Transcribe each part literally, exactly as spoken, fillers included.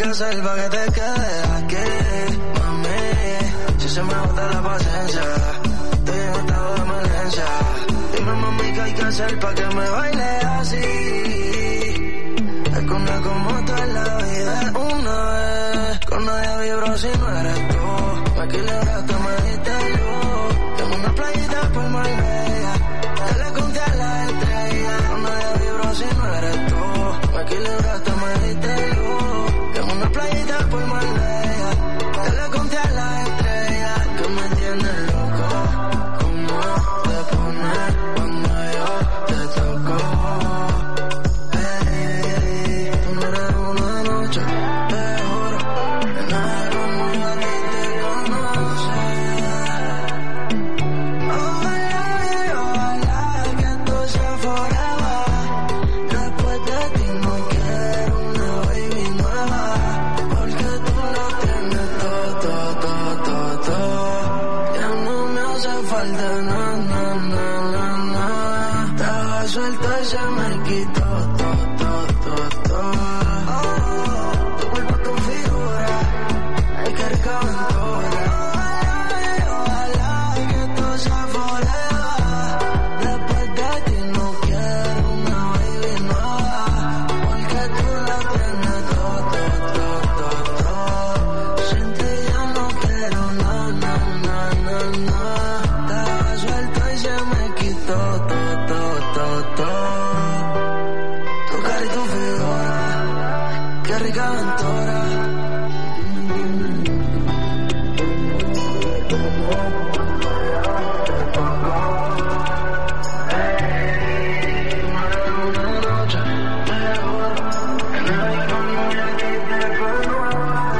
hacer pa' que te quedes aquí, mami? Si se me agota la paciencia, estoy en estado de emergencia. Dime, mami, ¿qué hay que hacer pa' que me baile así? Es que una como tú en la vida es una vez. Con nadie vibro si no eres tú. Me equilibraste, me diste luz. En una playita por Marbella, te le conté a la estrella. Con nadie vibro si no eres tú. Me equilibraste, me diste luz. En una playita por Marbella, te le conté a la estrella. Que me tienes loco, como te pones cuando yo te toco. Hey, tú no eres una noche, te juro, que nadie como yo a ti te conoce. Ojalá, ojalá que esto sea forever. Después de ti no quiero una baby nueva, porque tú lo tienes todo, todo, todo, todo, todo. Ya no me hace falta nada, nada, nada, nada. Estaba suelto y se me quitó todo, todo, todo, todo. Oh, tu cuerpo, tu figura, ay, qué rica aventura. Ojalá, ojalá que esto sea forever. Después de ti no quiero una baby nueva, porque tú lo tienes todo, todo, todo, todo. Sin ti ya no quiero nada, nada, nada, nada. Estaba suelto y se me quitó todo, todo, todo, todo. Tu cara y tu figura, qué rica aventura. Una noche, te juro, que nadie como yo a ti te conoce.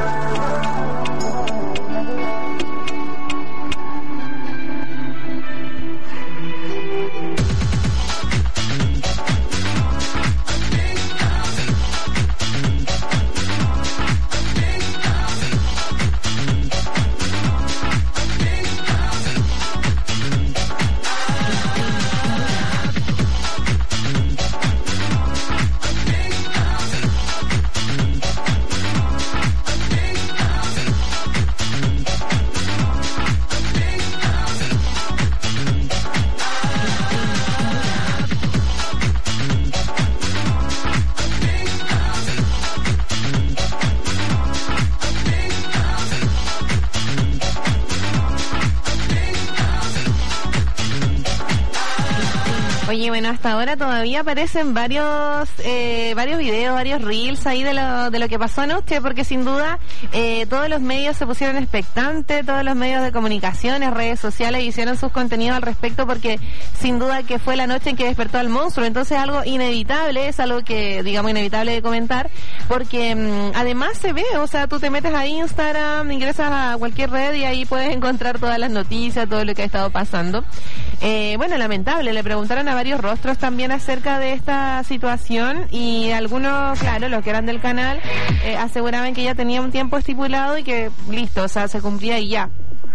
Oye, bueno, hasta ahora todavía aparecen varios eh, varios videos, varios reels ahí de lo, de lo que pasó anoche, porque sin duda eh, todos los medios se pusieron expectantes, todos los medios de comunicaciones, redes sociales hicieron sus contenidos al respecto, porque sin duda que fue la noche en que despertó al monstruo. Entonces algo inevitable, es algo que digamos inevitable de comentar, porque mmm, además se ve, o sea, tú te metes a Instagram, ingresas a cualquier red y ahí puedes encontrar todas las noticias, todo lo que ha estado pasando. Eh, bueno, lamentable, le preguntaron a varios rostros también acerca de esta situación y algunos, claro, los que eran del canal, eh, aseguraban que ya tenía un tiempo estipulado y que listo, o sea, se cumplía y ya.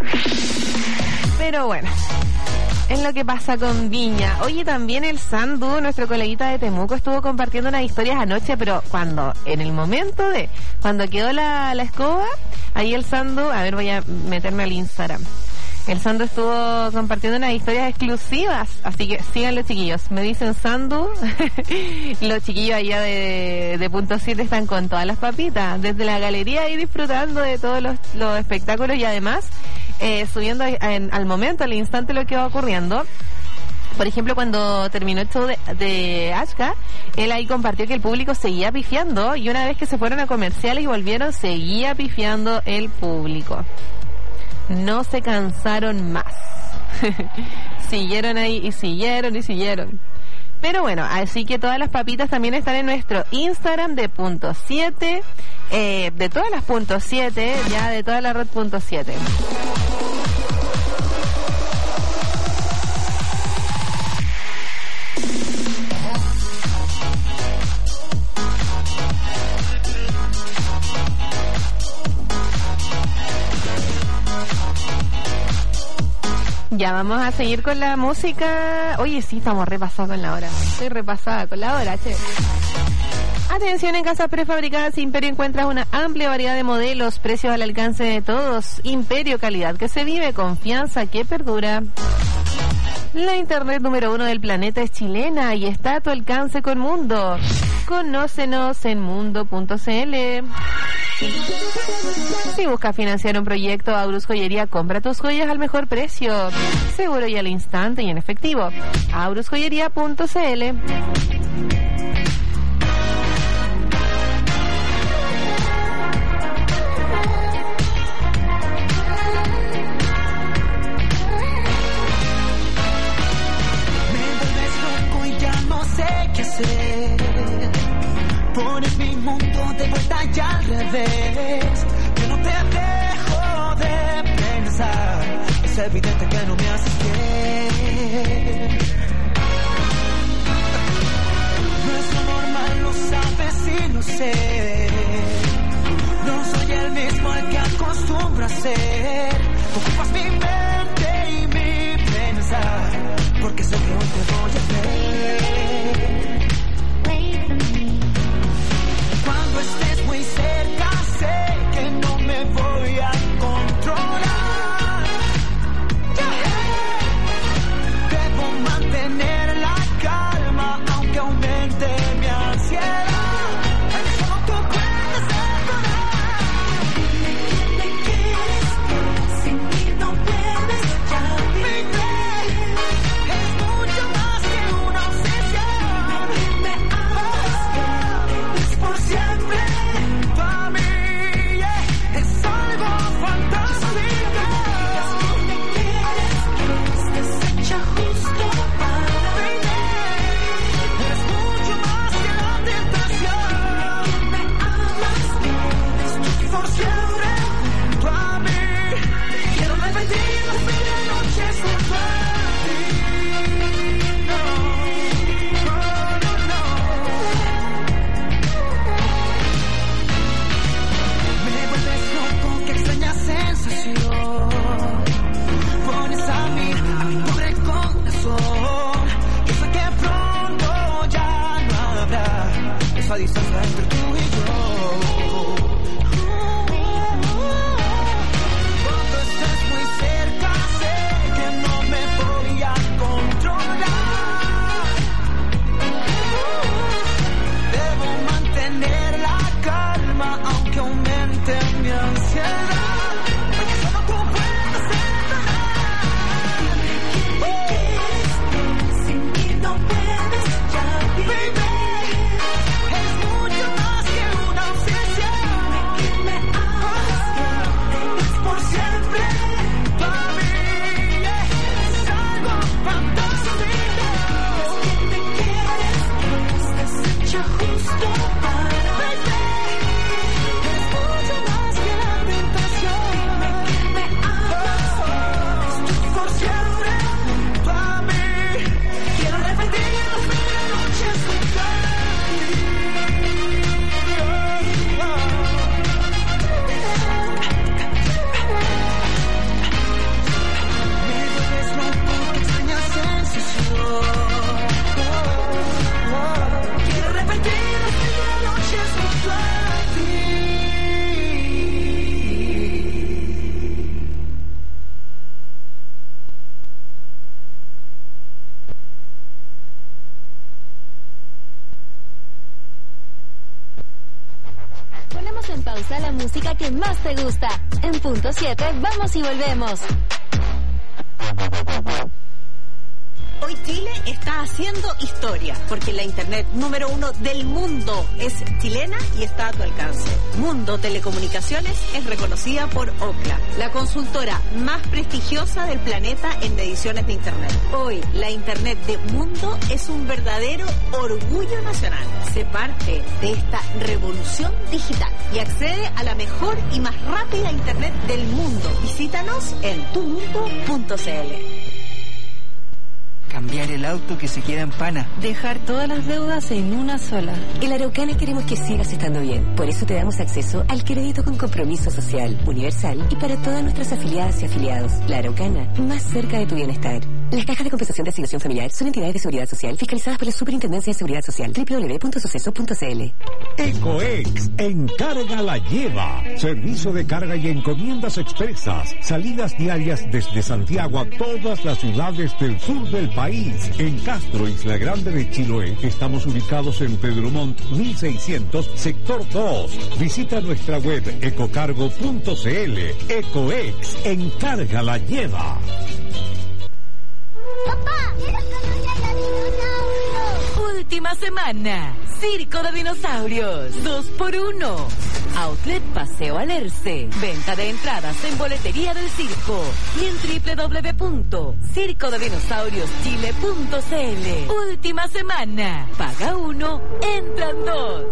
Pero bueno, es lo que pasa con Viña. Oye, también el Sandu, nuestro coleguita de Temuco, estuvo compartiendo unas historias anoche, pero cuando, en el momento de, cuando quedó la, la escoba, ahí el Sandu, a ver, voy a meterme al Instagram. El Sandu estuvo compartiendo unas historias exclusivas, así que síganlo, chiquillos. Me dicen Sandu, los chiquillos allá de, de Punto siete están con todas las papitas, desde la galería ahí disfrutando de todos los, los espectáculos y además eh, subiendo en, al momento, al instante lo que va ocurriendo. Por ejemplo, cuando terminó el show de, de Ashka, él ahí compartió que el público seguía pifiando y una vez que se fueron a comerciales y volvieron, seguía pifiando el público. No se cansaron más. Siguieron ahí y siguieron y siguieron. Pero bueno, así que todas las papitas también están en nuestro Instagram de Punto siete, eh, de todas las Punto siete, ya de toda la red Punto siete. Ya vamos a seguir con la música. Oye, sí, estamos repasados con la hora. Estoy repasada con la hora, che. Atención, en Casas Prefabricadas Imperio encuentras una amplia variedad de modelos, precios al alcance de todos. Imperio, calidad que se vive, confianza que perdura. La internet número uno del planeta es chilena y está a tu alcance con Mundo. Conócenos en mundo punto c l. Si buscas financiar un proyecto, Aurus Joyería compra tus joyas al mejor precio, seguro y al instante y en efectivo. aurus joyería punto c l. Pones mi mundo de vuelta y al revés. Yo no te dejo de pensar. Es evidente que no me haces bien. No es lo normal, lo sabes y lo sé. No soy el mismo al que acostumbro a ser. Ocupas mi mente y mi pensar, porque sé que hoy te voy a ver. Cuando estés muy cerca, sé que no me voy a controlar. Debo mantener la calma, aunque aumente mi ansiedad. Solo tú puedes perdonar. Dime que me quieres, sin mí no puedes ya vivir. Es mucho más que una obsesión. Me amas, es por siempre. Para mí, yeah, es algo fantástico. Si me quieres, estás hecha justo para mí. Es mucho más que la tentación. Me amas, estoy por siempre. Para mí, quiero repetir las mil noches junto a ti. No, no, no, me vuelves loco, qué extraña sensación. Pones a mí, a mi pobre corazón. Yo sé que pronto ya no habrá esa distancia entre tú y yo. Cuando estés muy cerca, sé que no me voy a controlar. Debo mantener la calma, aunque aumente mi ansiedad. Porque solo tú puedes perdonar. Dime que quieres, sin mí no puedes ya vivir. Es mucho más que una obsesión. Que me amas, es por siempre. Para mí, yeah, es algo fantástico. Que me quieres, estás hecha justo para mí. Es mucho más que la tentación. Que me amas, estoy por siempre. Para mí, quiero repetir las mil noches junto a ti. Me vuelves loco, qué extraña sensación. Quiero repetir las mil noches junto a ti. Ponemos en pausa la música que más te gusta. En punto siete, vamos y volvemos. Hoy Chile está haciendo historia, porque la internet número uno del mundo es chilena y está a tu alcance. Mundo Telecomunicaciones es reconocida por Ookla, la consultora más prestigiosa del planeta en mediciones de internet. Hoy, la internet de Mundo es un verdadero orgullo nacional. Sé parte de esta revolución digital y accede a la mejor y más rápida internet del mundo. Visítanos en tu mundo punto c l. cambiar el auto que se queda en pana. Dejar todas las deudas en una sola. En La Araucana queremos que sigas estando bien. Por eso te damos acceso al crédito con compromiso social, universal y para todas nuestras afiliadas y afiliados. La Araucana, más cerca de tu bienestar. Las cajas de compensación de asignación familiar son entidades de seguridad social fiscalizadas por la Superintendencia de Seguridad Social. doble u doble u doble u punto suceso punto c l. Ecoex, encarga la lleva. Servicio de carga y encomiendas expresas. Salidas diarias desde Santiago a todas las ciudades del sur del país. En Castro, Isla Grande de Chiloé, estamos ubicados en Pedro Montt mil seiscientos, sector dos. Visita nuestra web ecocargo punto c l. Ecoex, encarga la lleva. ¡Papá! ¡Quiero conocer a dinosaurios! Última semana. Circo de Dinosaurios. Dos por uno. Outlet Paseo Alerce. Venta de entradas en boletería del circo. Y en doble u doble u doble u punto circo de dinosaurios chile punto c l. Última semana. Paga uno, entran dos.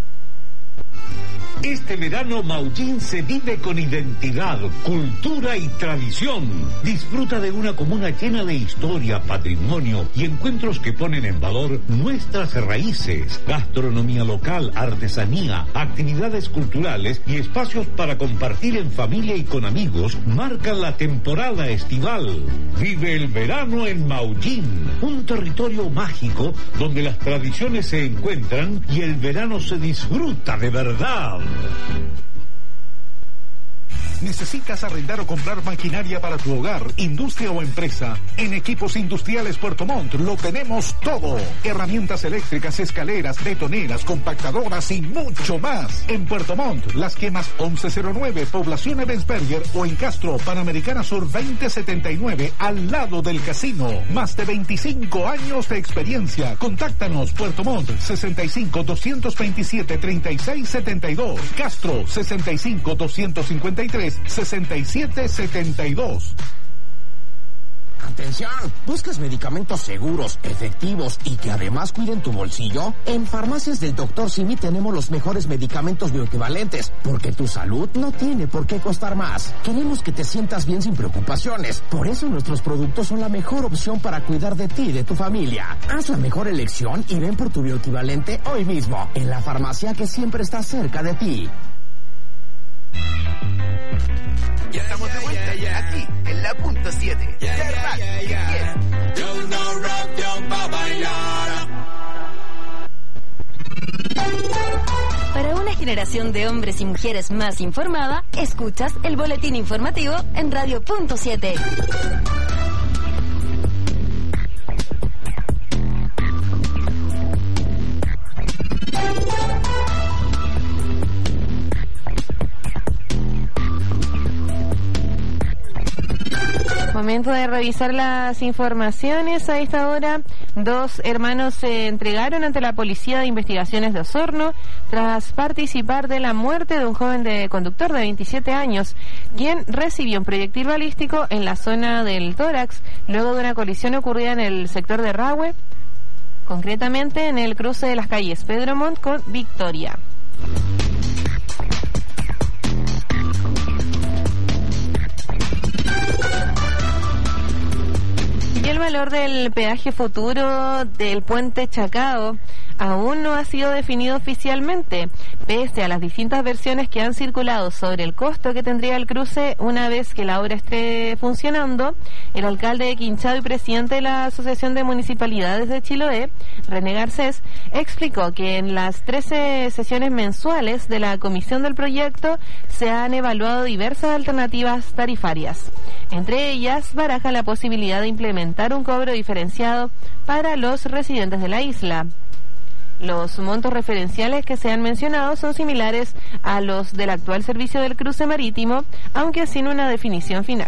Este verano Maullín se vive con identidad, cultura y tradición. Disfruta de una comuna llena de historia, patrimonio y encuentros que ponen en valor nuestras raíces, gastronomía local, artesanía, actividades culturales y espacios para compartir en familia y con amigos marcan la temporada estival. Vive el verano en Maullín, un territorio mágico donde las tradiciones se encuentran y el verano se disfruta de verdad. ¿Necesitas arrendar o comprar maquinaria para tu hogar, industria o empresa? En Equipos Industriales Puerto Montt lo tenemos todo. Herramientas eléctricas, escaleras, betoneras, compactadoras y mucho más. En Puerto Montt, Las Quemas once cero nueve, Población Ebensberger, o en Castro, Panamericana Sur veinte setenta y nueve, al lado del casino. Más de veinticinco años de experiencia. Contáctanos, Puerto Montt, sesenta y cinco, doscientos veintisiete, treinta y seis setenta y dos. Castro, sesenta y cinco, doscientos cincuenta y tres, sesenta y siete setenta y dos. Atención, ¿buscas medicamentos seguros, efectivos y que además cuiden tu bolsillo? En Farmacias del doctor Simi tenemos los mejores medicamentos bioequivalentes, porque tu salud no tiene por qué costar más. Queremos que te sientas bien sin preocupaciones, por eso nuestros productos son la mejor opción para cuidar de ti y de tu familia. Haz la mejor elección y ven por tu bioequivalente hoy mismo, en la farmacia que siempre está cerca de ti. Ya estamos de vuelta, yeah, yeah. Aquí, en la punto siete. Yeah, yeah, yeah, yeah, yeah. Yo no rock, yo pa' bailar. Para una generación de hombres y mujeres más informada, escuchas el boletín informativo en Radio Punto siete. Momento de revisar las informaciones. A esta hora, dos hermanos se entregaron ante la Policía de Investigaciones de Osorno tras participar de la muerte de un joven de conductor de veintisiete años, quien recibió un proyectil balístico en la zona del tórax luego de una colisión ocurrida en el sector de Rahue, concretamente en el cruce de las calles Pedro Montt con Victoria. Y el valor del peaje futuro del puente Chacao aún no ha sido definido oficialmente, pese a las distintas versiones que han circulado sobre el costo que tendría el cruce una vez que la obra esté funcionando. El alcalde de Quinchao y presidente de la Asociación de Municipalidades de Chiloé, René Garcés, explicó que en las trece sesiones mensuales de la comisión del proyecto se han evaluado diversas alternativas tarifarias. Entre ellas, baraja la posibilidad de implementar un cobro diferenciado para los residentes de la isla. Los montos referenciales que se han mencionado son similares a los del actual servicio del cruce marítimo, aunque sin una definición final.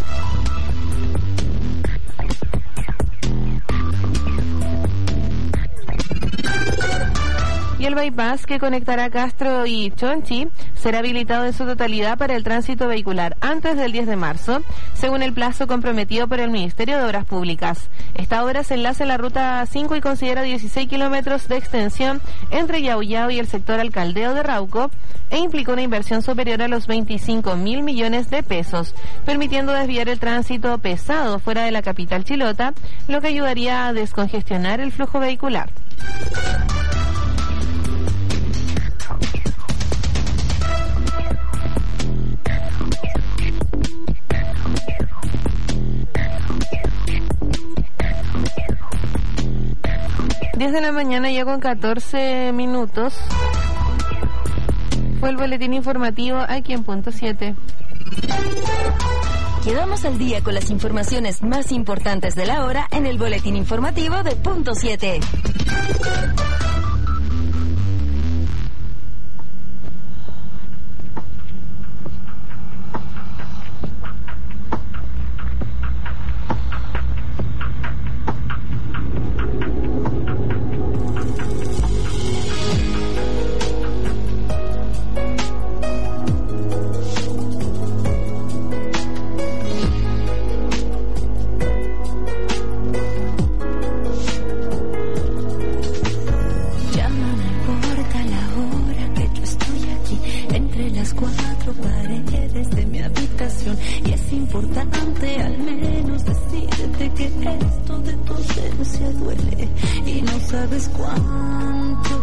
Y el bypass que conectará Castro y Chonchi será habilitado en su totalidad para el tránsito vehicular antes del diez de marzo, según el plazo comprometido por el Ministerio de Obras Públicas. Esta obra se enlaza en la ruta cinco y considera dieciséis kilómetros de extensión entre Yauyao y el sector Alcaldeo de Rauco e implicó una inversión superior a los veinticinco mil millones de pesos, permitiendo desviar el tránsito pesado fuera de la capital chilota, lo que ayudaría a descongestionar el flujo vehicular. diez de la mañana ya con catorce minutos. Fue el boletín informativo aquí en Punto siete. Quedamos al día con las informaciones más importantes de la hora en el boletín informativo de Punto siete. Y es importante al menos decirte que esto de tu ausencia duele y no sabes cuánto.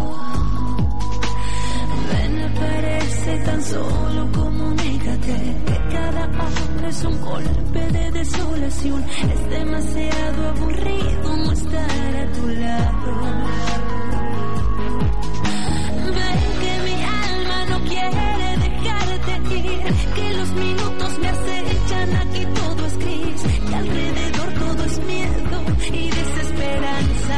Ven, aparece tan solo, comunícate que cada hombre es un golpe de desolación. Es demasiado aburrido no estar a tu lado. Ven que mi alma no quiere dejarte ir, que los minutos me acechan, aquí todo es gris, que alrededor todo es miedo y desesperanza.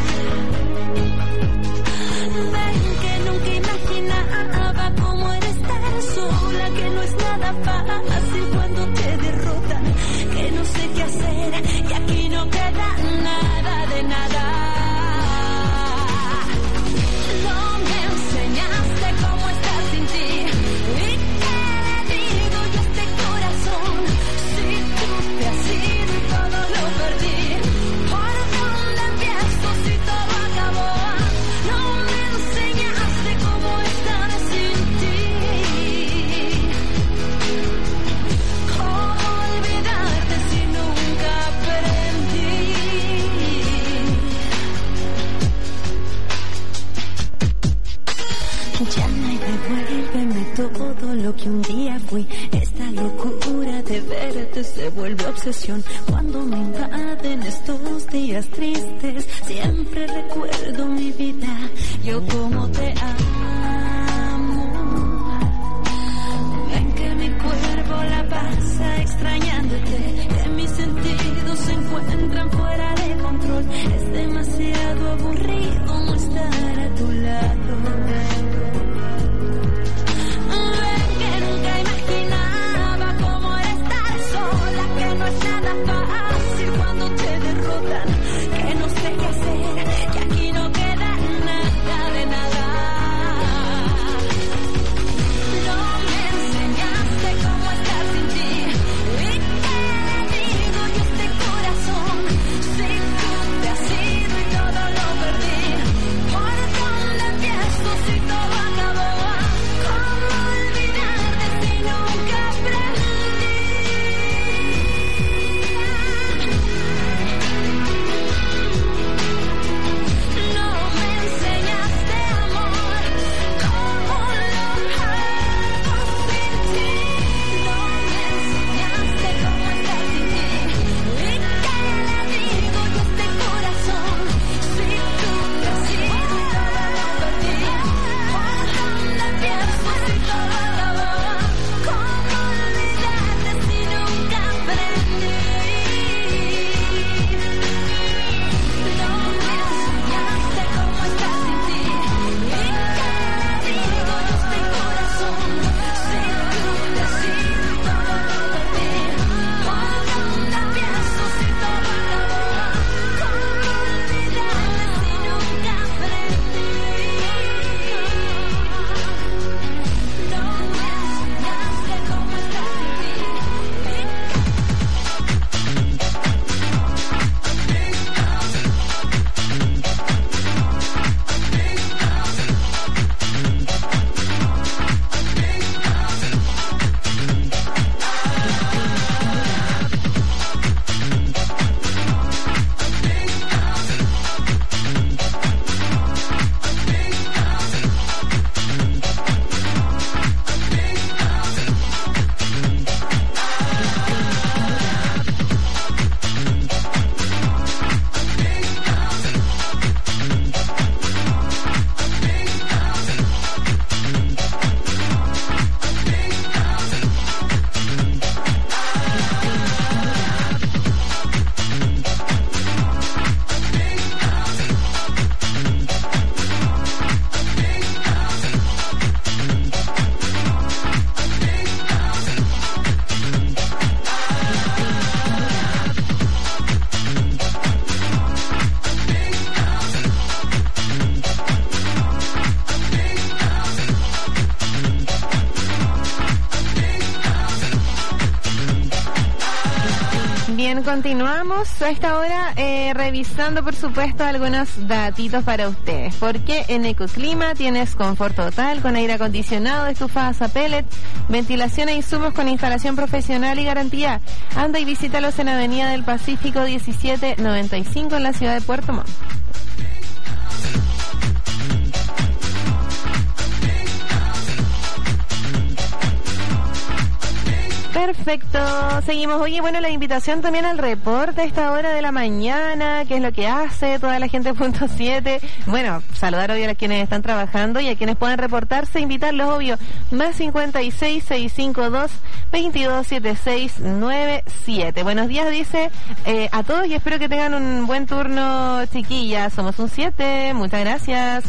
Ven que nunca imaginaba cómo era estar sola, que no es nada fácil cuando te derrotan, que no sé qué hacer y aquí no queda nada de nada. No me enseñaste cómo estar sin ti. ¿Y qué le digo yo a este corazón? Si tú te has ido y todo lo perdí, ¿por dónde empiezo si todo acabó? No me enseñaste cómo estar sin ti. ¿Cómo olvidarte si nunca aprendí? Ya no hay devuélveme todo lo que un día fui. Esta locura de verte se vuelve obsesión. Cuando me invaden estos días tristes, siempre recuerdo mi vida, yo como te amo. Ven que mi cuerpo la pasa extrañándote, que mis sentidos se encuentran fuera de control. Es demasiado aburrido no estar a tu lado. Que no sé qué hacer, que aquí no queda nada de nada. No me enseñaste cómo estar sin ti. ¿Y qué le digo yo a este corazón? Si continuamos a esta hora eh, revisando, por supuesto, algunos datitos para ustedes. Porque en Ecoclima tienes confort total con aire acondicionado, estufadas a pellet, ventilación e insumos con instalación profesional y garantía. Anda y visítalos en Avenida del Pacífico diecisiete noventa y cinco en la ciudad de Puerto Montt. Perfecto, seguimos. Oye, bueno, la invitación también al reporte a esta hora de la mañana, qué es lo que hace toda la gente punto siete. Bueno, saludar obvio a quienes están trabajando y a quienes puedan reportarse, invitarlos obvio, más cincuenta y seis, seiscientos cincuenta y dos, veintidós setenta y seis noventa y siete. Buenos días, dice eh, a todos y espero que tengan un buen turno, chiquillas. Somos un siete, muchas gracias.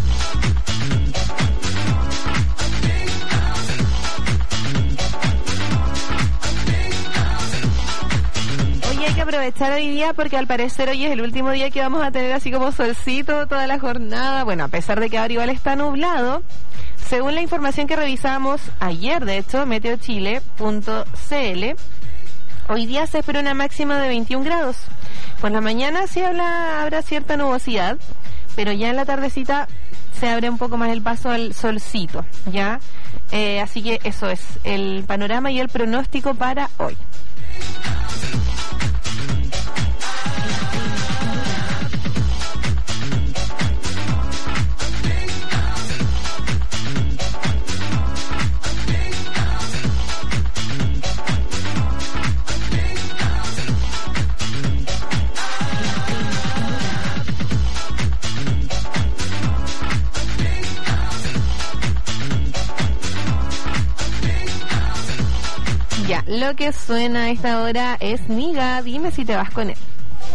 Hay que aprovechar hoy día porque al parecer hoy es el último día que vamos a tener así como solcito toda la jornada. Bueno, a pesar de que ahora igual está nublado, según la información que revisamos ayer, de hecho, meteo chile punto c l, hoy día se espera una máxima de veintiún grados. Por la mañana sí habla, habrá cierta nubosidad, pero ya en la tardecita se abre un poco más el paso al solcito, ¿ya? Eh, así que eso es el panorama y el pronóstico para hoy. Ya, lo que suena a esta hora es Miga, dime si te vas con él.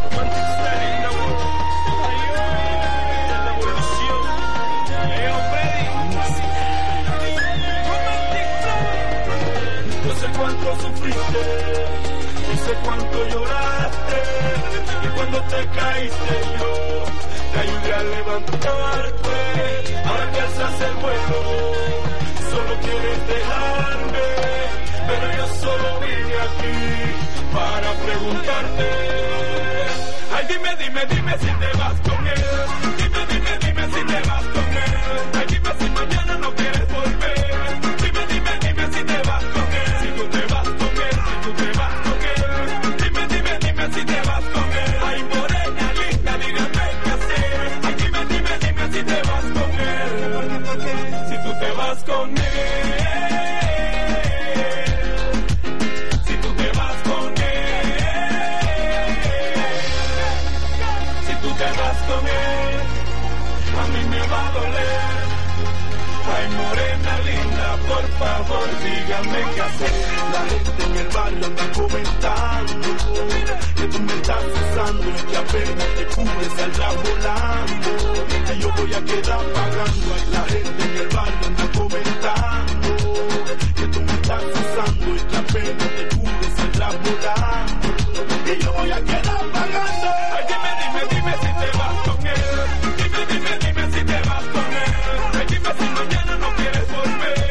No sé cuánto sufriste, ni sé cuánto lloraste, y cuando te caíste yo te ayudé a levantarte. Ahora que alzas el vuelo, solo quieres dejarme, pero yo solo vine aquí para preguntarte. Ay, dime, dime, dime si te vas con él. Dime, dime, dime si te vas con él. Ay, dime si mañana no quieres volver. Dime, dime, dime si te vas con él. Si tú te vas con él, si tú te vas con él. Dime, dime, dime si te vas con él. Ay, morena linda, dígame qué hacer. Ay, dime, dime, dime si te vas con él. Si tú te vas con él. Por favor, dígame qué hacer. La gente en el barrio anda comentando que tú me estás usando y que apenas te cubres saldrás volando. Y yo voy a quedar pagando. La gente en el barrio anda comentando que tú me estás usando y que apenas te cubres saldrás volando. Y yo voy a quedar pagando. Ay, dime, dime, dime si te vas con él. Dime, dime, dime si te vas con él. Ay, dime si mañana no quieres volver.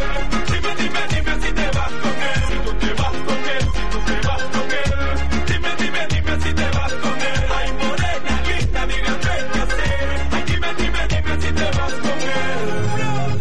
Si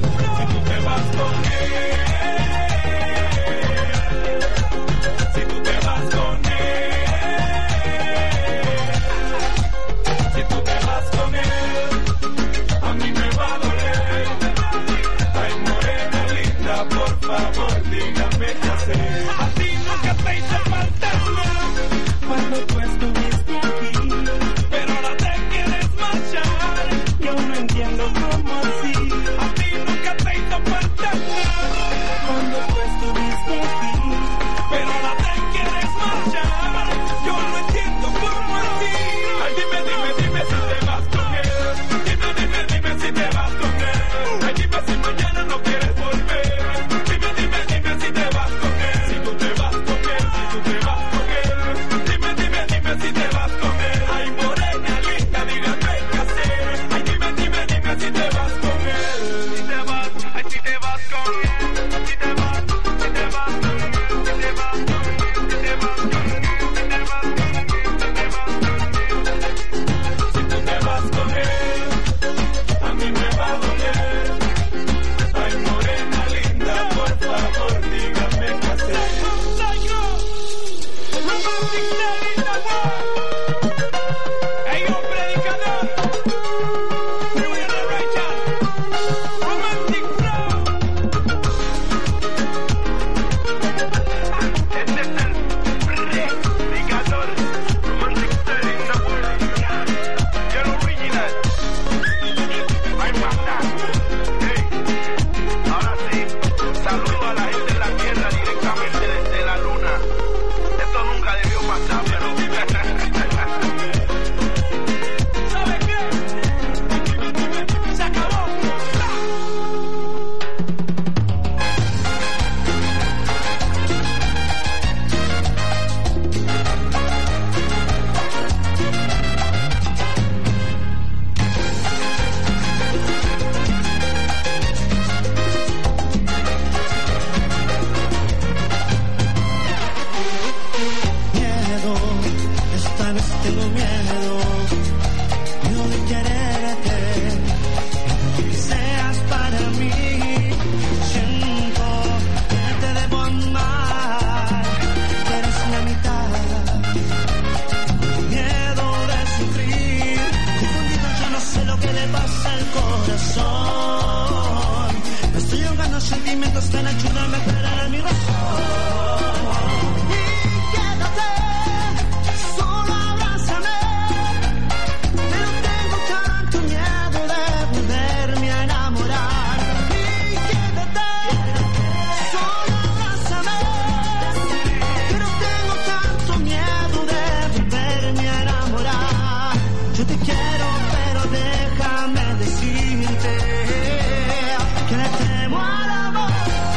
quiero, pero déjame decirte que le temo al amor.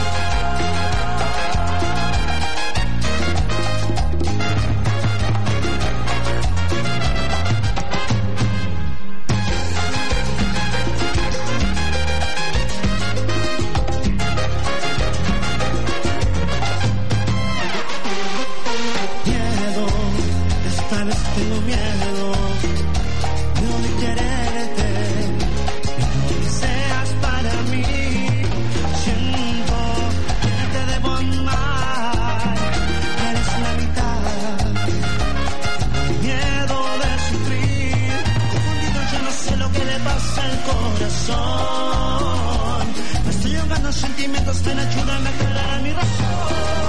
Miedo, esta vez tengo miedo de no quererte y no que seas para mí. Siento que te debo amar, eres la mitad. Tengo miedo de sufrir, confundido yo no sé lo que le pasa al corazón. Me estoy ahogando sentimientos, ven ayúdame a aclarar mi razón.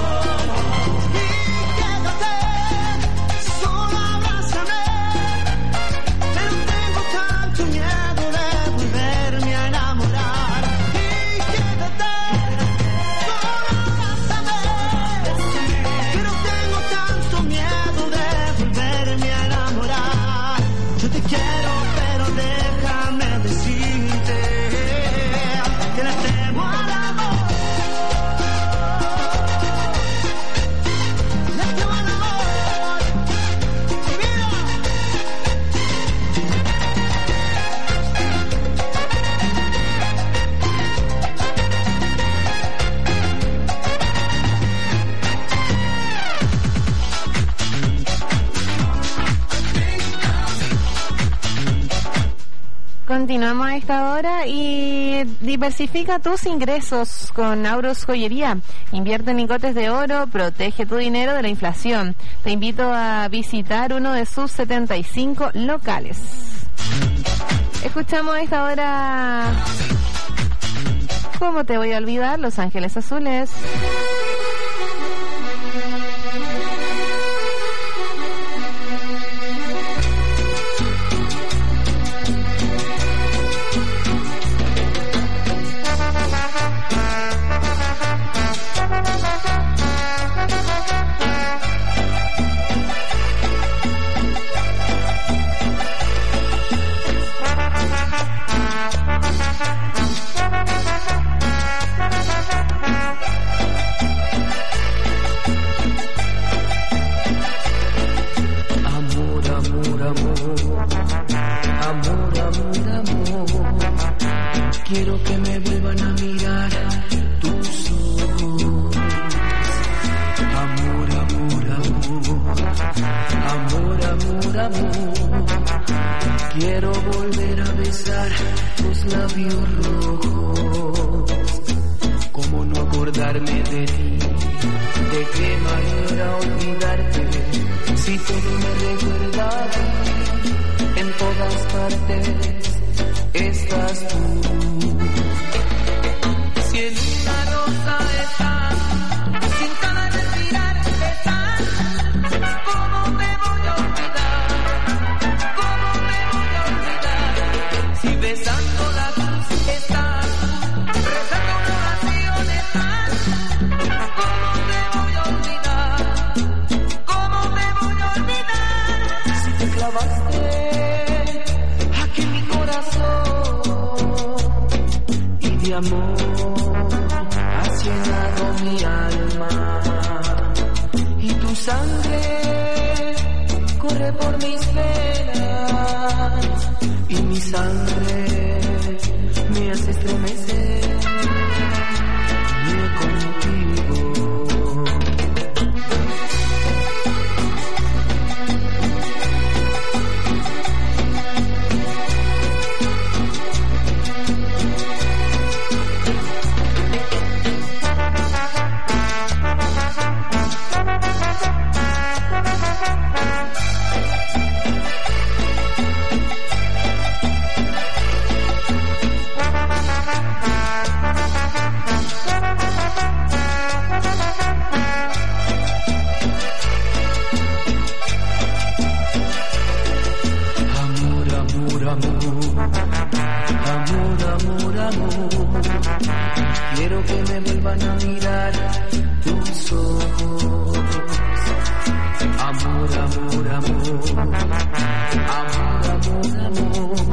Continuamos a esta hora y diversifica tus ingresos con Auros Joyería. Invierte en lingotes de oro, protege tu dinero de la inflación. Te invito a visitar uno de sus setenta y cinco locales. Escuchamos a esta hora ¿Cómo te voy a olvidar? Los Ángeles Azules. Quiero que me vuelvan a mirar tus ojos. Amor, amor, amor. Amor, amor, amor. Quiero volver a besar tus labios rojos. ¿Cómo no acordarme de ti? ¿De qué manera olvidarte? Si todo me recuerda a ti, en todas partes estás tú. Si en una rosa estás, sin cada respirar estás, ¿cómo me voy a olvidar? ¿Cómo me voy a olvidar? Si besando la cruz estás, rezando una oración estás, ¿cómo me voy a olvidar? ¿Cómo me voy a olvidar? Si te clavaste aquí en mi corazón y de amor has llenado mi alma y tu sangre corre por mis venas y mi sangre me hace estremecer contigo. Quiero que me vuelvan a mirar tus ojos. Amor, amor, amor. Amor, amor, amor.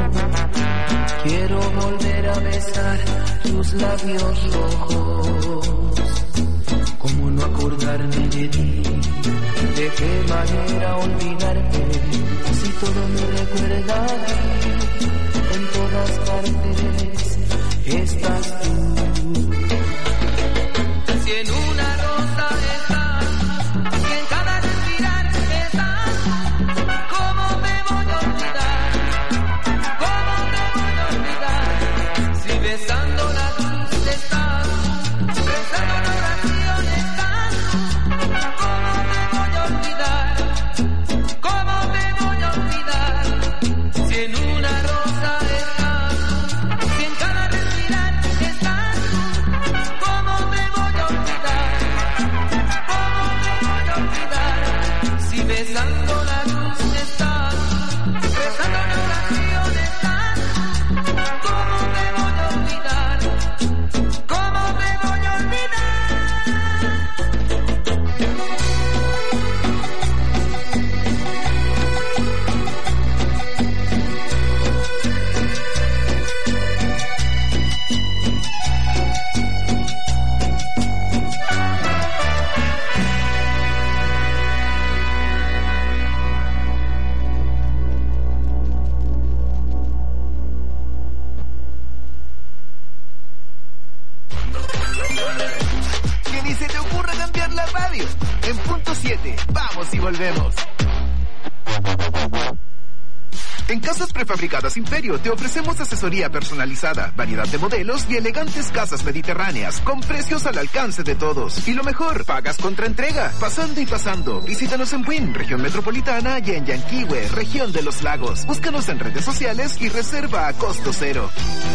Quiero volver a besar tus labios rojos. ¿Cómo no acordarme de ti? ¿De qué manera olvidarte? Si todo me recuerda a ti, en todas partes estás tú. Si en una rosa estás, si en cada respirar estás, ¿cómo me voy a olvidar? ¿Cómo me voy a olvidar? Si besando la luz estás, besando la oración estás, ¿cómo me voy a olvidar? ¿Cómo me voy a olvidar? Si en una rosa estás, si en cada respirar estás, ¿cómo me voy a olvidar? ¿Cómo me voy a olvidar? Si besando la luz estás, besando la oración estás, ¿cómo me voy a olvidar? ¿Cómo me voy a olvidar? Que ni se te ocurra cambiar la radio. En punto siete, vamos y volvemos. En Casas Prefabricadas Imperio te ofrecemos asesoría personalizada, variedad de modelos y elegantes casas mediterráneas con precios al alcance de todos. Y lo mejor, pagas contra entrega, pasando y pasando. Visítanos en Buin, región metropolitana, y en Yanquihue, región de los lagos. Búscanos en redes sociales y reserva a costo cero.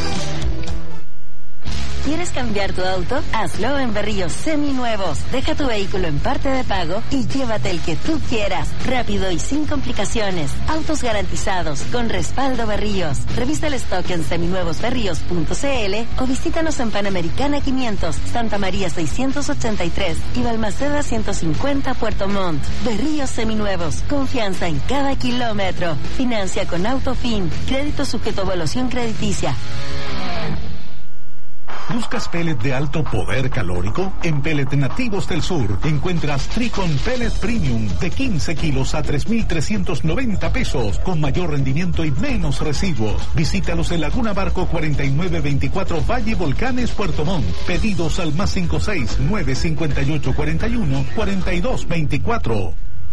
¿Quieres cambiar tu auto? Hazlo en Berríos Seminuevos. Deja tu vehículo en parte de pago y llévate el que tú quieras. Rápido y sin complicaciones. Autos garantizados con respaldo Berríos. Revisa el stock en seminuevos berríos punto c l o visítanos en Panamericana quinientos, Santa María seiscientos ochenta y tres y Balmaceda ciento cincuenta Puerto Montt. Berríos Seminuevos. Confianza en cada kilómetro. Financia con Autofin. Crédito sujeto a evaluación crediticia. ¿Buscas pellet de alto poder calórico? En Pellet Nativos del Sur encuentras Tricon Pellet Premium de quince kilos a tres mil trescientos noventa pesos, con mayor rendimiento y menos residuos. Visítalos en Laguna Barco cuarenta y nueve veinticuatro Valle Volcanes, Puerto Montt. Pedidos al más cinco seis nueve cinco ocho cuatro uno cuatro dos veinticuatro.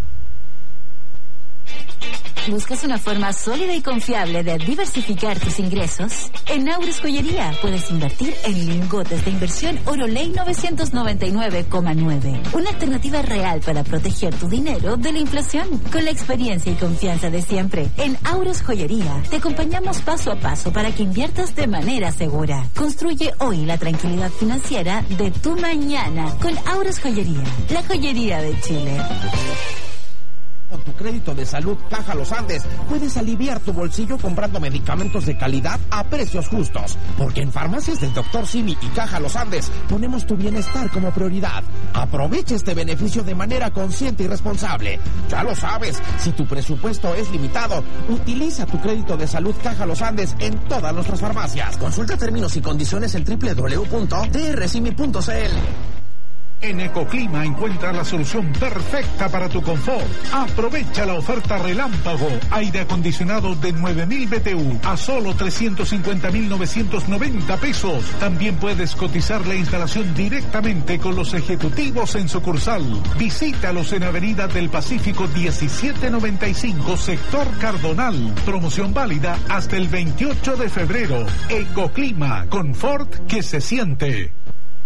¿Buscas una forma sólida y confiable de diversificar tus ingresos? En Aures Joyería puedes invertir en lingotes de inversión Oro Ley novecientos noventa y nueve coma nueve. Una alternativa real para proteger tu dinero de la inflación. Con la experiencia y confianza de siempre, en Aures Joyería te acompañamos paso a paso para que inviertas de manera segura. Construye hoy la tranquilidad financiera de tu mañana con Aures Joyería, la joyería de Chile. Con tu crédito de salud Caja Los Andes puedes aliviar tu bolsillo comprando medicamentos de calidad a precios justos. Porque en farmacias del doctor Simi y Caja Los Andes ponemos tu bienestar como prioridad. Aprovecha este beneficio de manera consciente y responsable. Ya lo sabes, si tu presupuesto es limitado, utiliza tu crédito de salud Caja Los Andes en todas nuestras farmacias. Consulta términos y condiciones en doble u doble u doble u punto d r simi punto c l. En Ecoclima encuentra la solución perfecta para tu confort. Aprovecha la oferta relámpago. Aire acondicionado de nueve mil B T U a solo trescientos cincuenta mil novecientos noventa pesos. También puedes cotizar la instalación directamente con los ejecutivos en sucursal. Visítalos en Avenida del Pacífico diecisiete noventa y cinco, sector Cardonal. Promoción válida hasta el veintiocho de febrero. Ecoclima, confort que se siente.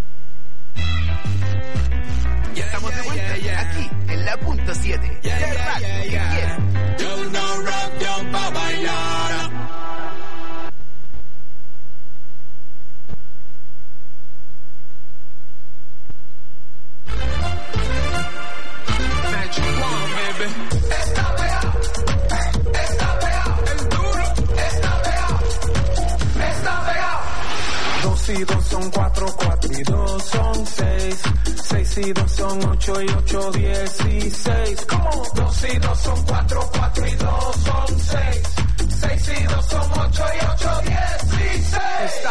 Ya estamos de vuelta, aquí, en la punto siete. Ya el radio que quiera. Yo no rock, yo pa' bailar. Magic One, baby. Está pegado, está pegado, el duro, está pegado, está pegado. Dos y dos son cuatro, cuatro y dos son seis. Seis y dos son ocho y ocho dieciséis. ¿Cómo? Dos y dos son cuatro, cuatro y dos son seis. Seis y dos son ocho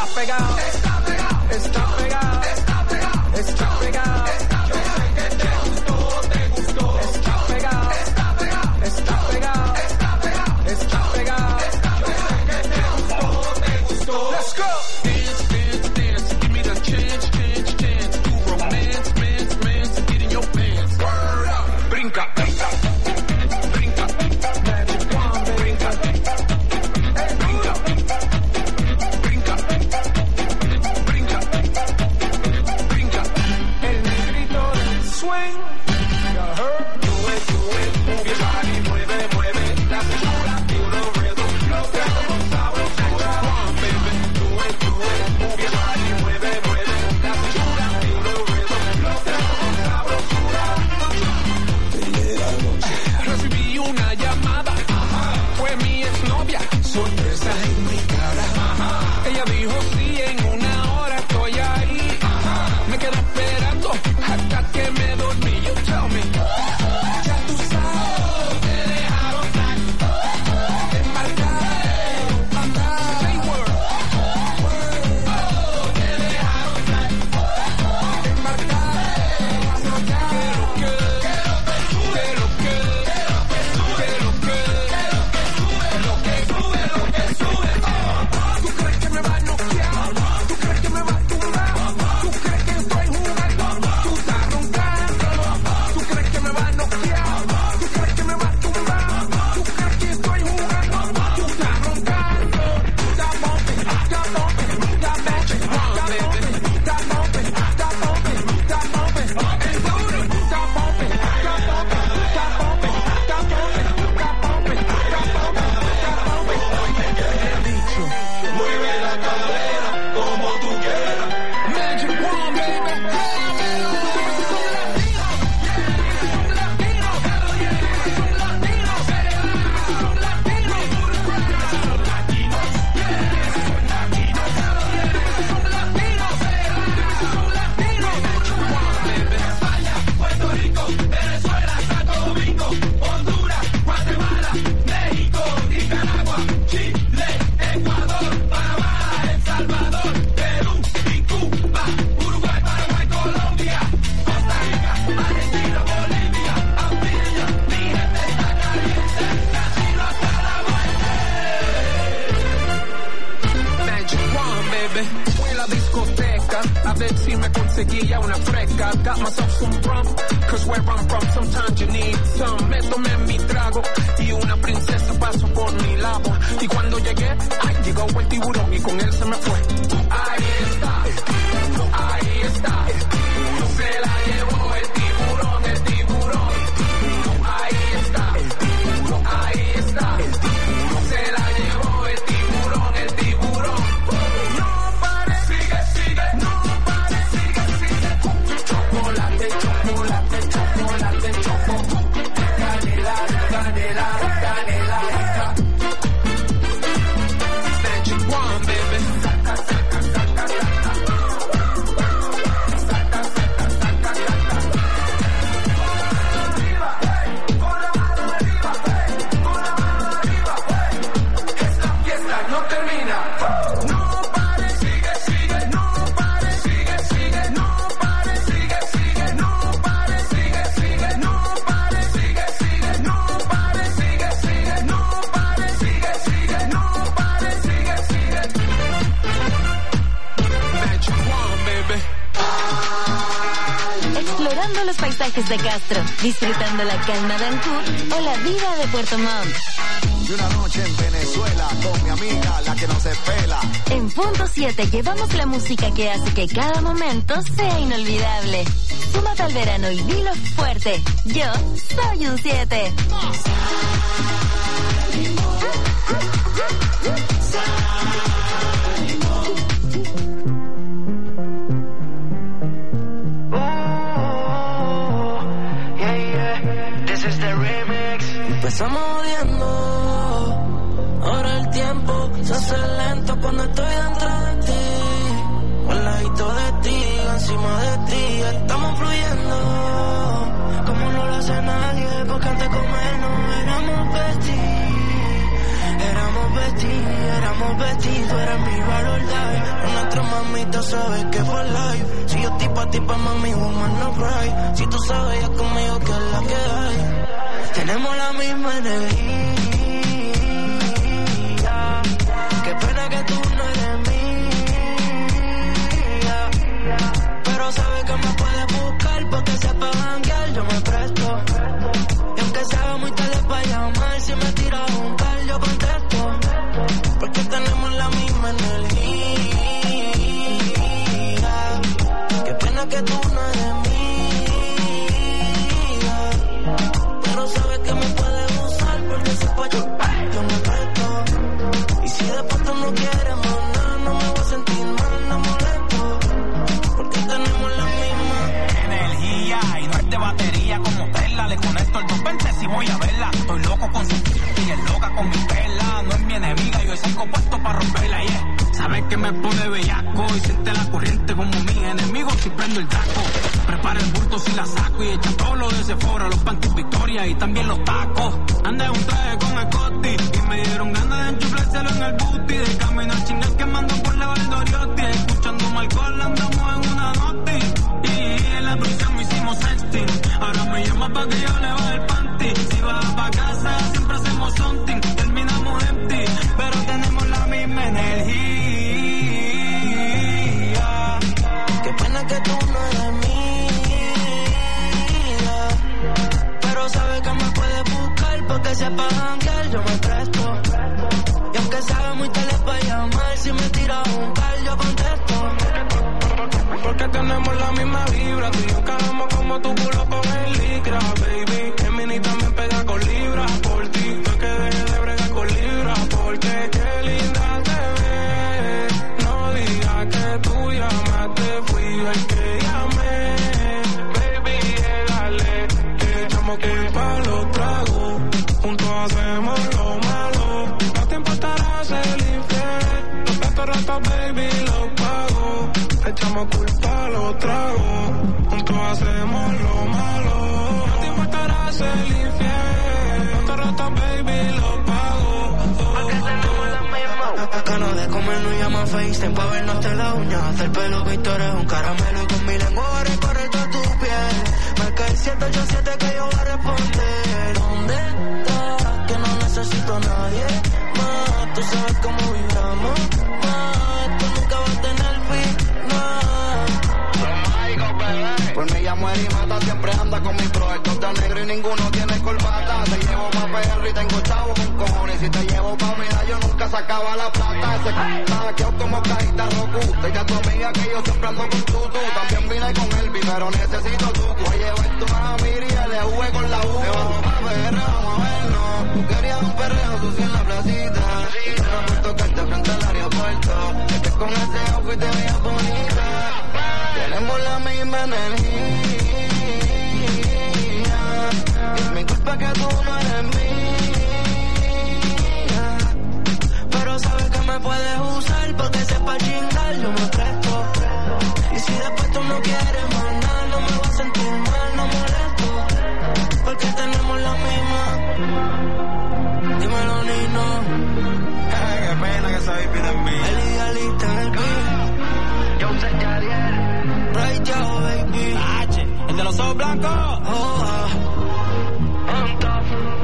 Está pegado, está pegado, está pegado, está pegado, está pegado. Yo sé que te gustó, te gustó. Está pegado, está pegado, está pegado, está pegado, está pegado. Yo sé que te gustó, te gustó. Let's go. Dance, dance, dance. Give me the chance, chance, chance to romance, man, man, to get in your pants. Word up, brinca, brinca, brinca. Magic wand, brinca, brinca, brinca, brinca, brinca. El negrito del swing. You heard? Do it, do it, move your body, mueve, mueve. La cintura, feel the rhythm. Lo que hago sabrosura. Baby, do it, do it, move your body, mueve, mueve. La cintura, feel the rhythm. Lo que hago sabrosura. Recibí una llamada, fue mi exnovia, sorpresa invitada. Ella dijo sí, en una hora estoy ahí. Me quedé esperando hasta que me dormí. You tell me. Ya tú sabes, te dejaron embarcar, mandar. Say word. Oh, te dejaron embarcar, que lo que, que lo que, que lo que, lo que sube, lo que sube. ¿Tú crees que me va a noquear? ¿Tú crees que me va a tumbar? ¿Tú crees que estoy jugando? Tú estás roncando. ¿Tú crees que me va a noquear? ¿Tú crees que me va a tumbar? ¿Tú crees que estoy jugando? Tú estás roncando. Está bumping, está bumping, está matching, está bumping, está bumping, está bumping, está bumping. El duro está bumping, está bumping, está bumping, está bumping, está bumping, está bumping, está bumping. Te he dicho, mueve la cadera como tú quieras. Magic wand, baby. Puerto Rico, Venezuela, Santo Domingo, Honduras, Guatemala, México, Nicaragua, Chile, Ecuador, Panamá, El Salvador, Perú y Cuba, Uruguay, Paraguay, Colombia, Costa Rica, Argentina, Bolivia, Australia, mi gente está caliente, Brasil hasta la muerte. Magic wand, baby. Fui a la discoteca a ver si me conseguía una fresca. Got myself some rum, cause where I'm from sometimes you need some. Me tomé mi trago y una princesa pasó por mi lado. Y cuando llegué, ay, llegó el tiburón y con él se me fue. Ahí está, ahí está. Se la llevó el tiburón, el tiburón. Ahí está, ahí está. Se la llevó el tiburón, el tiburón. No pare, sigue, sigue, no pare, sigue, sigue. Chocolate, chocolate, chocolate, chocolate. Canela, canela, canela. Magic wand, baby. Saca, saca, saca, saca. Saca, saca, saca, saca. Arriba, hey, con la mano arriba, hey, con la mano arriba, hey. Esta fiesta no termina. No pare, sigue, sigue, no pare, sigue, sigue, no pare, sigue, sigue, no pare, sigue, sigue, no pare, sigue, sigue, no pare, sigue, sigue, no pare, sigue, sigue, no pare, sigue, sigue. Magic wand, baby. Explorando los paisajes de Castro, disfrutando la calma de Ancud o la vida de Puerto Montt. Y una noche en Venezuela con mi amiga, la que no se pela. En Punto siete llevamos la música que hace que cada momento sea inolvidable. Súmate al verano y dilo fuerte. Yo soy un siete. Empezamos odiando, ahora el tiempo se hace lento cuando estoy dentro de ti. Al ladito de ti, encima de ti, estamos fluyendo como no lo hace nadie, porque antes de comernos éramos besties, éramos besties, éramos besties, tú eres mi valor, dale, una sabes que fue live. Si yo estoy pa' ti, pa' mami, woman, no cry. Si tú sabes ya conmigo que es la que hay. Tenemos la misma energía. Qué pena que tú no eres mía. Pero sabes que me puedes buscar porque sepa janguear, yo me presto. Y aunque sea muy tarde para llamar, si me tiras un cal, yo contesto. Porque tenemos la misma energía. Qué pena que tú no eres mía. Pero sabes que me puedes usar porque sepa yo, yo me presto. Y si después tú no quieres más nada, no me voy a sentir mal, no molesto. Porque tenemos la misma energía. Y no es de batería como Tesla. Le conecto el dos veinte si voy a verla. Estoy loco con su y es loca con mi perla. No es mi enemiga, yo salgo puesto para romperla, yeah. Sabes que me pone bellaco y siente la corriente como mis enemigos si prendo el taco. Prepara el bulto si la saco y echa todo lo de Sephora, los panties Victoria y también los tacos. Anda en un traje con Scotty y me dieron ganas de enchuflárselo en el booty. De camino al chingal quemando por la Valdoriotti. Escuchando Malcol andamos en una noti. Y en la prisión hicimos sexting. Ahora me llama pa' que yo le baje el panty. Si vas pa' casa siempre hacemos something. Terminamos empty, pero tenemos la misma energía. Qué pena que tú no eres mía. Pero sabes que me puedes buscar porque sepa janguear, yo me presto. Y aunque sea muy tarde para llamar, si me tiras un cal, yo contesto. Porque tenemos la misma vibra. Tú y yo calamos como tu culo con el licra, baby. En mini también pega con libras por ti. No es que deje de bregar con libras porque qué linda te ves. No digas que tú llamaste, fui el que llamé. Baby, llegale, que echamos culpa a los tragos. Juntos hacemos lo malo. No te importará ser infiel. Los platos rotos, baby, los pago. Echamos culpa a los tragos. Juntos hacemos lo malo. No te importará ser infiel. Los platos rotos, baby, los pago. Porque tenemos la misma. Ganas de comer no llama FaceTime pa' vernos de la uña. Hacer pelo que tú eres un caramelo. Y con mi lengua recorrer toda tu piel. Marca el siete ocho siete que yo voy a responder. ¿Dónde estás? Que no necesito a nadie más. Tú sabes cómo vibramos más. Tú nunca vas a tener final. Por mí ya muere y mata, siempre anda con mi bro. Estos de negro y ninguno tiene corbata. Te llevo pa' P R y tengo chavo con cojones. Si te llevo pa' mira, yo nunca sacaba la plata. Ese c*** hackeado como cajita Roku. Te a tu amiga que yo siempre ando con tu tú. También vine con Elvi, pero necesito tu. Voy a llevar tu Amiri y L V con la U. Te vamos pa' P R, vamos a vernos. Tú querías un perreo sucio en la placita. Y te repuesto que te frente al aeropuerto. Es que con ese outfit te veías bonita. Tenemos la misma energía. Es mi culpa que tú no eres mía. Pero sabes que me puedes usar porque sepa chingar, yo me presto. Y si después tú no quieres más nada, no me voy a sentir mal, no molesto. Porque tenemos la misma. Dímelo, Nino. Ay, qué pena que sabéis bien en mí. El idealista en el beat. Yo sé Yadier. Right, yo, baby. H, el de los ojos blancos. Oh, ah. On top.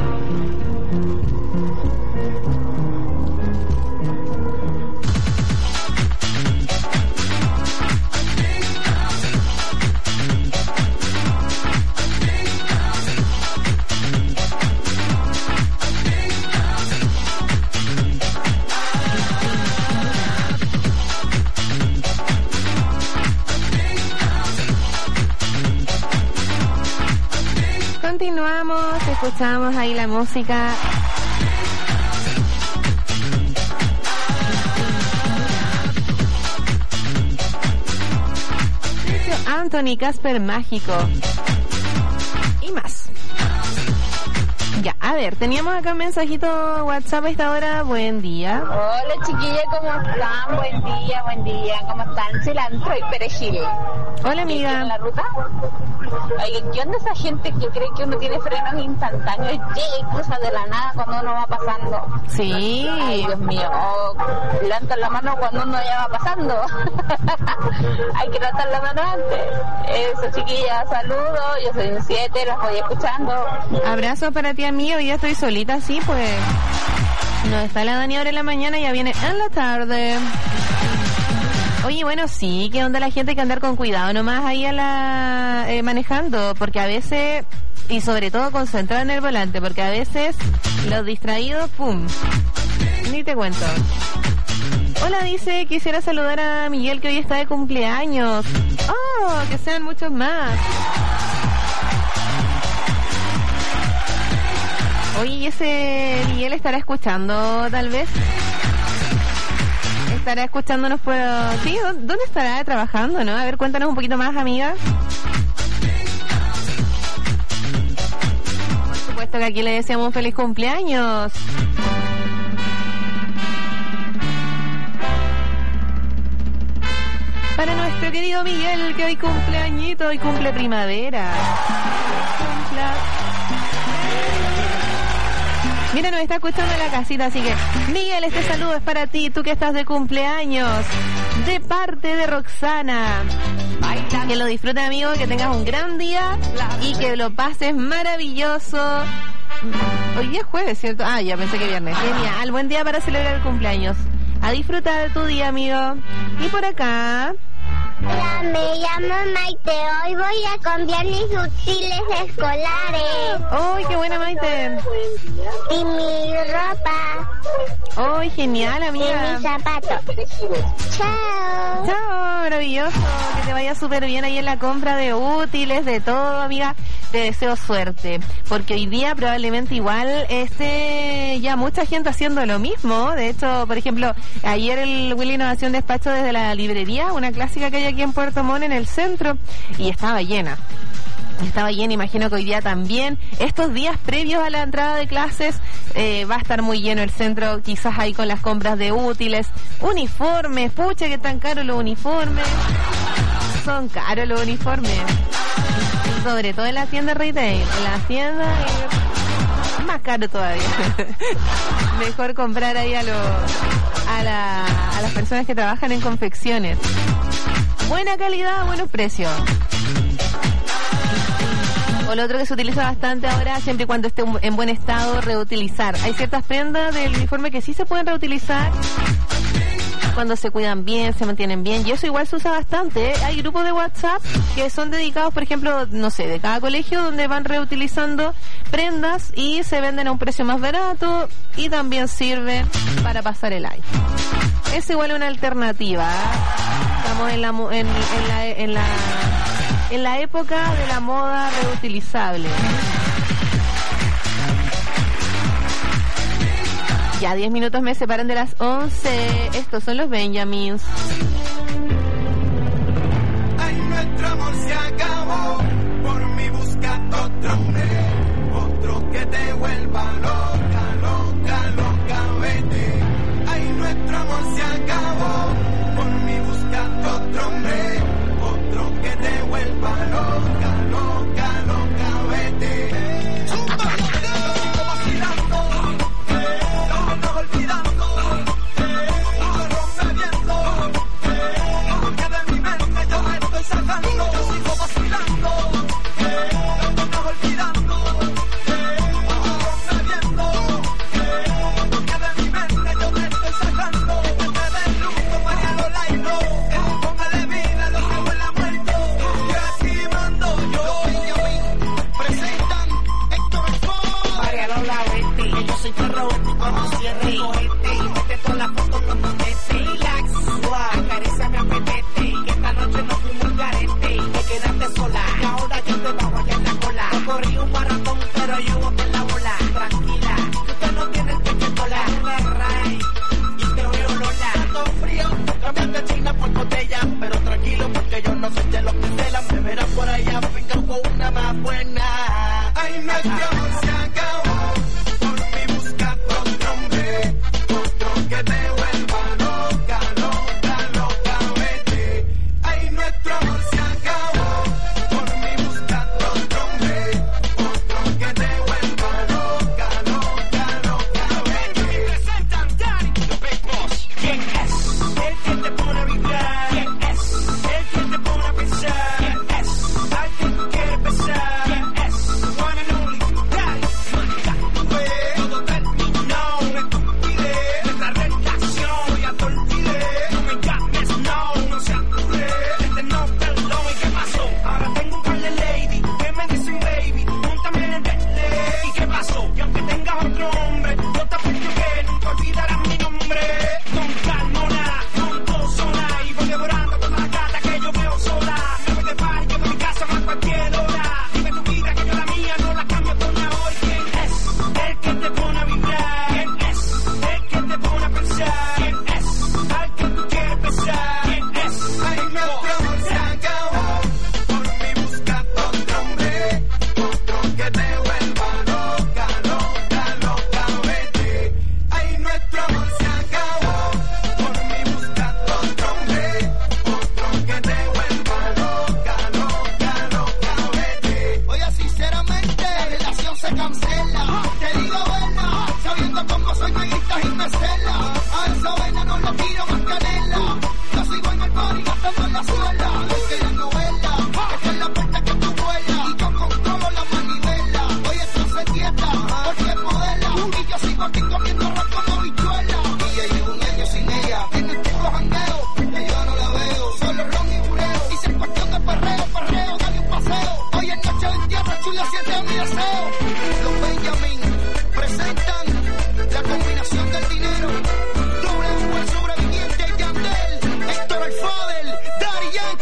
Continuamos, escuchamos ahí la música. Anthony Casper Mágico. Y más. Ya, a ver, teníamos acá un mensajito WhatsApp a esta hora. Buen día. Hola chiquillas, ¿cómo están? Buen día, buen día. ¿Cómo están? Cilantro y perejil. Hola amiga. ¿En la ruta? Oye, ¿qué onda esa gente que cree que uno tiene frenos instantáneos y cruza de la nada cuando uno va pasando? Sí. Ay, Dios mío. Oh, levantan la mano cuando uno ya va pasando. Hay que levantar la mano antes. Eso, chiquillas, saludos. Yo soy un siete, los voy escuchando. Abrazo para ti, amigo. Ya estoy solita, sí, pues. No está la Dani ahora en la mañana, ya viene en la tarde. Oye, bueno, sí, ¿qué onda la gente? Hay que andar con cuidado nomás ahí a la eh, manejando, porque a veces, y sobre todo concentrado en el volante, porque a veces los distraídos, pum, ni te cuento. Hola, dice, quisiera saludar a Miguel que hoy está de cumpleaños. Oh, que sean muchos más. Oye, ¿y ese Miguel estará escuchando tal vez? ¿Estará escuchándonos por... Sí, ¿dónde estará trabajando, no? A ver, cuéntanos un poquito más, amiga. Por supuesto que aquí le deseamos un feliz cumpleaños. Para nuestro querido Miguel, que hoy cumpleañito, hoy cumple primavera. Cumpla... Mira, nos está escuchando en la casita, así que Miguel, este saludo es para ti, tú que estás de cumpleaños, de parte de Roxana. Que lo disfrutes, amigo, que tengas un gran día y que lo pases maravilloso. Hoy día es jueves, ¿cierto? Ah, ya pensé que viernes. Genial, buen día para celebrar el cumpleaños. A disfrutar tu día, amigo. Y por acá... Hola, me llamo Maite. Hoy voy a cambiar mis útiles escolares. ¡Ay, qué buena, Maite! Y mi ropa. ¡Ay, genial, amiga! Y mis zapatos. ¡Chao! ¡Chao! Maravilloso. Que te vaya súper bien ahí en la compra de útiles, de todo, amiga. Te deseo suerte. Porque hoy día probablemente igual esté ya mucha gente haciendo lo mismo. De hecho, por ejemplo, ayer el Willy Innovación despachó desde la librería, una clásica que hay aquí en Puerto Montt, en el centro, y estaba llena. Estaba llena, imagino que hoy día también. Estos días previos a la entrada de clases eh, va a estar muy lleno el centro, quizás ahí con las compras de útiles, uniformes, pucha que tan caros los uniformes. Son caros los uniformes. Sobre todo en la tienda retail. En la tienda eh, más caro todavía. Mejor comprar ahí a los a, la, a las personas que trabajan en confecciones. Buena calidad, buenos precios. O lo otro que se utiliza bastante ahora, siempre y cuando esté en buen estado, reutilizar. Hay ciertas prendas del uniforme que sí se pueden reutilizar cuando se cuidan bien, se mantienen bien, y eso igual se usa bastante, ¿eh? Hay grupos de WhatsApp que son dedicados, por ejemplo, no sé, de cada colegio, donde van reutilizando prendas y se venden a un precio más barato y también sirven para pasar el año. Es igual una alternativa, ¿eh? Estamos en la, en, en la, en la, en la época de la moda reutilizable. Ya diez minutos me separan de las once. Estos son los Benjamins. Ay, nuestro amor se acabó. Por mí busca otro hombre, otro que te vuelva loca, loca, loca, vete. Ay, nuestro amor se acabó. Por mí busca otro hombre, otro que te vuelva loca, loca, loca, vete.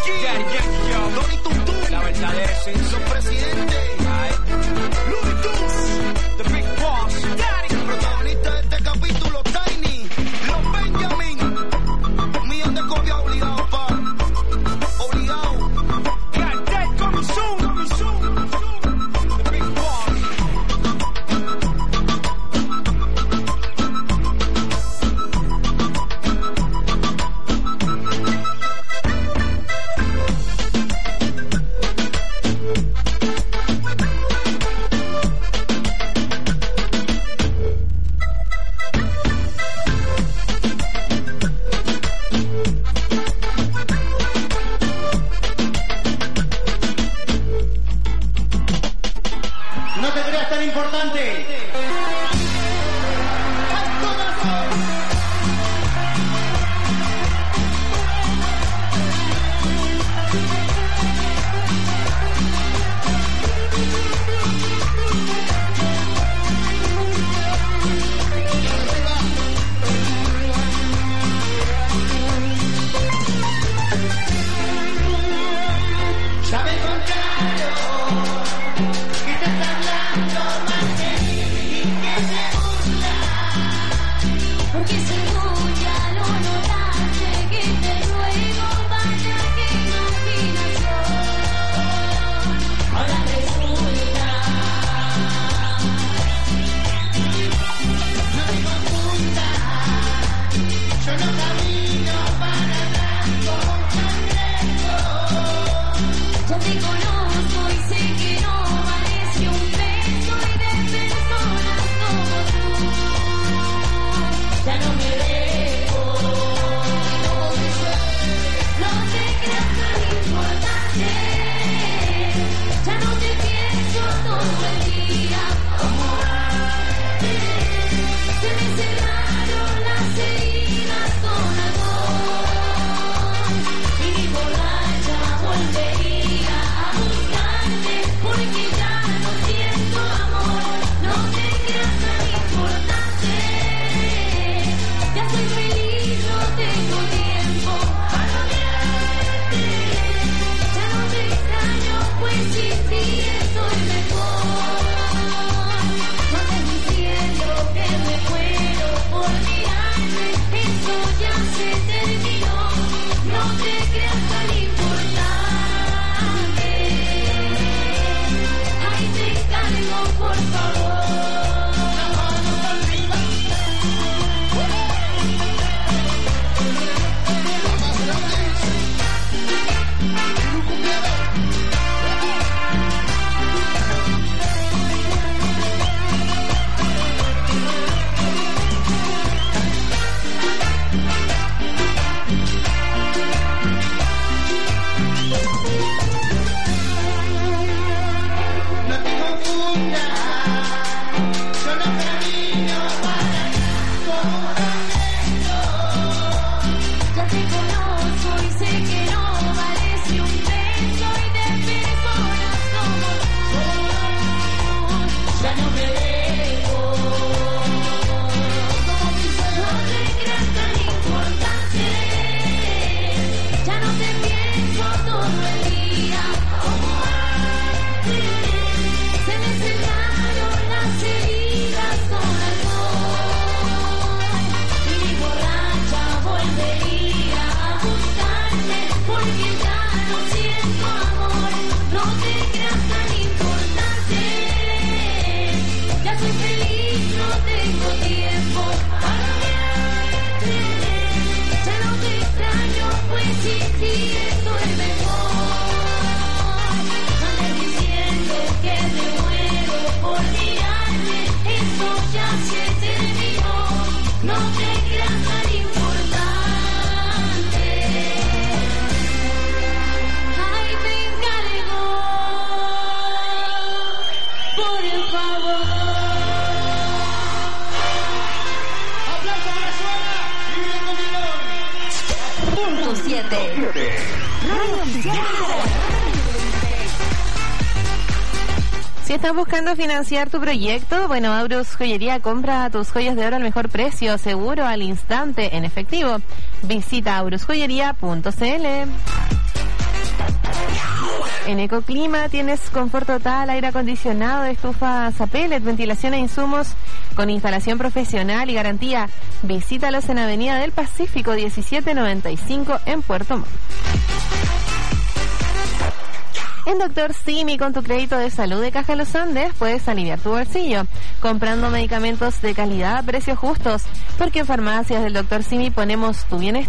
Yeah, yeah, yo. Tony Tuntun, La verdadera esencia. los presidentes, Louis Tunes, The Big Boss. Daddy. el protagonista de este capítulo, Tiny, los Benjamin, un millón de copias obligados, pa, obligado. God damn, coming soon, coming soon. The Big Boss. No te creas tan importante. Sabe contrario que te está hablando mal de mí y que se burla, porque se bulla lo notable que te ruego vaya que imaginación ahora resulta. No te confundas, yo no camino para atrás como un cangrejo. Yo te conozco y sé que no vales ni un peso y de personas como tú ya no me dejo. No te creas tan importante, ya no te pienso todo el día como antes. Se me cerraron las heridas con alcohol y mi borracha volvería a buscarte porque ya no siento amor. No te creas tan importante, ya soy feliz, no tengo tiempo para odiarte. Ya no te extraño, pues sin ti estoy mejor. No andes diciendo que me muero por mirarme, eso ya se terminó. No te creas tan importante. Ay, te encargo, por favor. La mano arriba. No te confundas, yo no camino para atrás como un cangrejo. Ya te conozco y sé que no vales ni un peso y de personas como tú ya no me dejo. No te creas tan importante, ya no te pienso todo el día como antes. Se me cerraron las heridas con alcohol y mi borracha volvería a buscarme porque ya no siento amor. No te creas tan importante, ya soy feliz, no tengo tiempo para odiarte. Ya no te extraño, pues sin ti estoy mejor. No andes diciendo que me muero por mirarme, eso ya se terminó. No te creas tan importante. Ay, te encargo, por favor. ¡Aplausos Venezuela! ¡Y bien Punto siete. Radio Oficial. Si estás buscando financiar tu proyecto, bueno, Aurus Joyería compra tus joyas de oro al mejor precio, seguro, al instante, en efectivo. Visita aurus joyería punto c l. En Ecoclima tienes confort total, aire acondicionado, estufas a pellet, ventilación e insumos con instalación profesional y garantía. Visítalos en Avenida del Pacífico diecisiete noventa y cinco en Puerto Montt. En Doctor Simi, con tu crédito de salud de Caja Los Andes, puedes aliviar tu bolsillo, comprando medicamentos de calidad a precios justos, porque en farmacias del Doctor Simi ponemos tu bienestar